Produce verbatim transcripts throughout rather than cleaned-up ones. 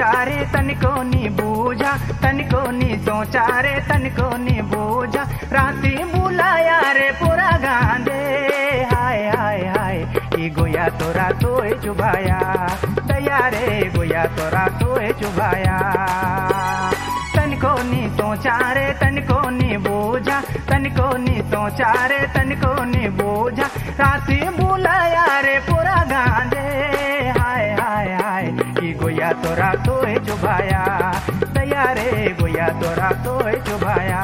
सोचा रे तनिको नी बूझा, तनिको नी सोचा रे तनिको नी बूझा, राती बुलाया रे पूरा गांधे। हाय हाय हाय ई गोया तोरा तोय चुभाया, दया रे गोया तोरा तोय चुभाया। तनिको नी सोचा रे तनिको नी बूझा, तनिको नी सोचा रे तनिको नी बूझा, राती बुलाया रे पूरा गांधे। हाय हाय हाय ई गोया तोरा तोय चुभाया, दया रे गोया तोरा तोय चुभाया।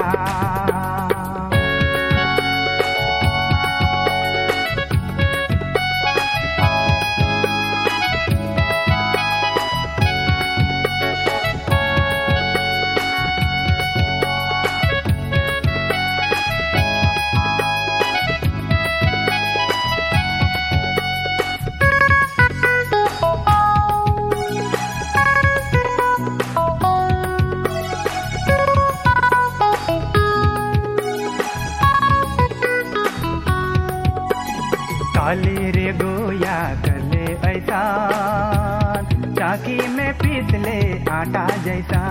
काले रे गोया गले ऐसा, चाकी में पीस ले आटा जैसा।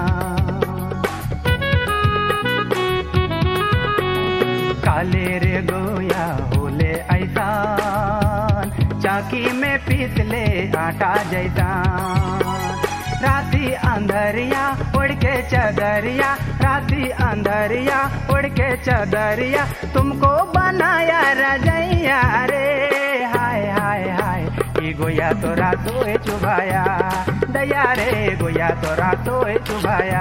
काले रे गोया होले ऐसा, चाकी में पीस ले आटा जैसा। राती अंधरिया उड़ के चदरिया, राती अंधरिया उड़ के चदरिया, तुमको बनाया रजैया रे। हाय हाय हाय ई गोया तोरा तोय चुभाया, दया रे गोया तोरा तोय चुभाया।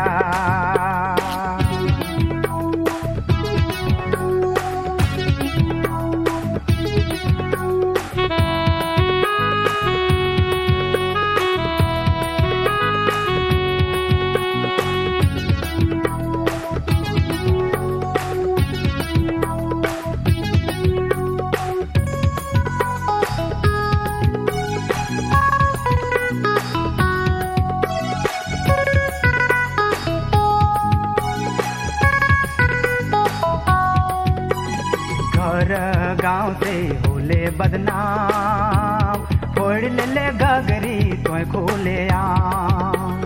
घर गाँव से होले बदनाम, फोड़ ले ले गगरी तोय खोले आम।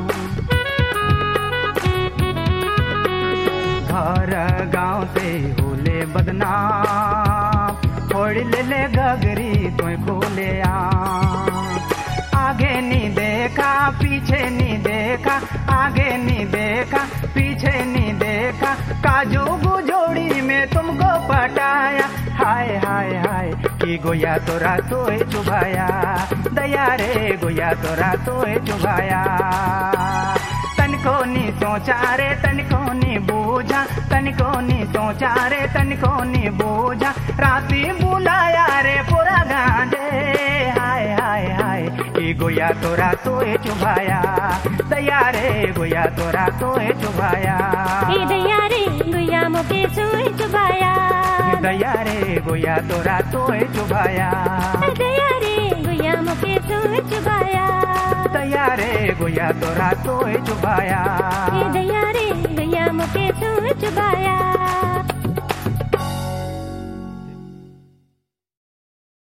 घर गाँव से होले बदनाम, फोड़ ले ले गगरी तोय खोले आम। आगे नी देखा पीछे नी देखा, आगे नी देखा पीछे नी देखा, काजू गुजोड़ी में तुमको पटाया। हाय हाय हाय ई गोया तोरा तोय चुभाया, दया रे गोया तोरा तोय चुभाया। तनिको नी सोचा रे तनिको नी बूझा, तनिको नी सोचा रे तनिको नी बूझा, राती बुलाया रे पूरा गांधे। हाय हाय हाय ई गोया तोरा तोय चुभाया, दया रे गोया तोरा तोय चुभाया। दया रे गोया मोके सोय चुभाया, दया रे गोया तोरा तोय चुभाया। दया रे गोया मोके सोय चुभाया, दया रे गोया तोरा तोय चुभाया। दया रे गोया मोके सोय चुभाया।